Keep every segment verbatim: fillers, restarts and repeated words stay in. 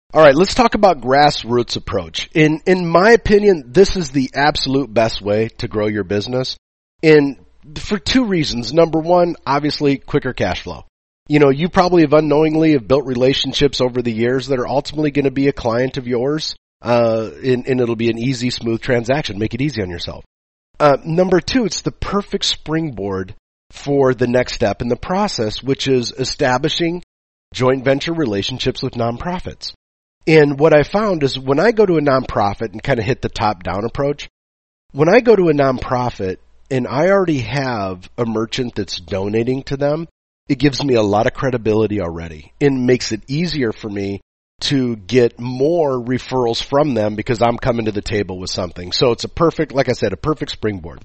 All right, let's talk about grassroots approach. In in my opinion, this is the absolute best way to grow your business. And for two reasons. Number one, obviously quicker cash flow. You know, you probably have unknowingly have built relationships over the years that are ultimately going to be a client of yours, uh, and, and it'll be an easy, smooth transaction. Make it easy on yourself. Uh, number two, it's the perfect springboard for the next step in the process, which is establishing joint venture relationships with nonprofits. And what I found is when I go to a nonprofit and kind of hit the top-down approach, when I go to a nonprofit and I already have a merchant that's donating to them, it gives me a lot of credibility already and makes it easier for me to get more referrals from them because I'm coming to the table with something. So it's a perfect, like I said, a perfect springboard.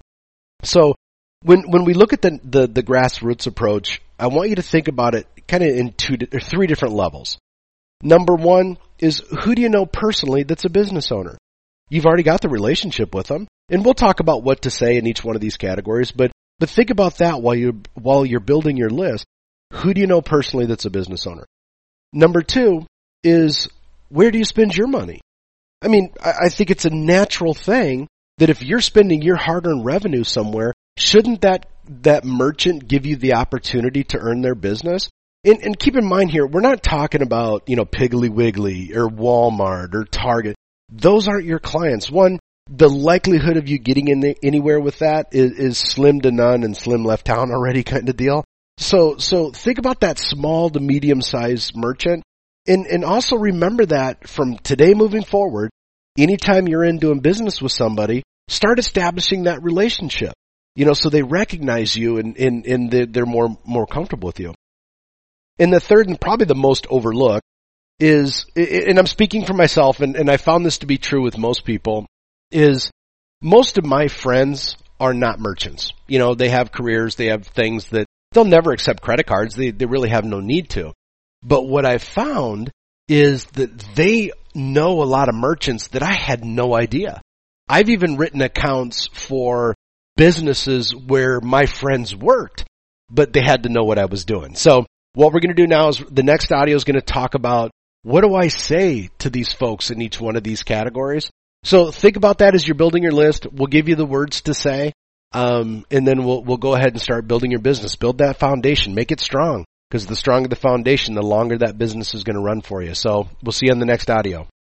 So when when we look at the the, the grassroots approach, I want you to think about it kind of in two or three different levels. Number one is, who do you know personally that's a business owner? You've already got the relationship with them, and we'll talk about what to say in each one of these categories, but but think about that while you while you're building your list. Who do you know personally that's a business owner? Number two is, where do you spend your money? I mean, I, I think it's a natural thing that if you're spending your hard-earned revenue somewhere, shouldn't that that merchant give you the opportunity to earn their business? And, and keep in mind here, we're not talking about, you know, Piggly Wiggly or Walmart or Target. Those aren't your clients. One, the likelihood of you getting in the, anywhere with that is, is slim to none and slim left town already kind of deal. So, so think about that small to medium-sized merchant, and, and also remember that from today moving forward, anytime you're in doing business with somebody, start establishing that relationship, you know, so they recognize you and, and, and they're, they're more, more comfortable with you. And the third and probably the most overlooked is, and I'm speaking for myself, and, and I found this to be true with most people, is most of my friends are not merchants. You know, they have careers, they have things that they'll never accept credit cards. They, they really have no need to. But what I've found is that they know a lot of merchants that I had no idea. I've even written accounts for businesses where my friends worked, but they had to know what I was doing. So what we're going to do now is the next audio is going to talk about, what do I say to these folks in each one of these categories? So think about that as you're building your list. We'll give you the words to say. Um, and then we'll, we'll go ahead and start building your business. Build that foundation. Make it strong, because the stronger the foundation, the longer that business is going to run for you. So we'll see you on the next audio.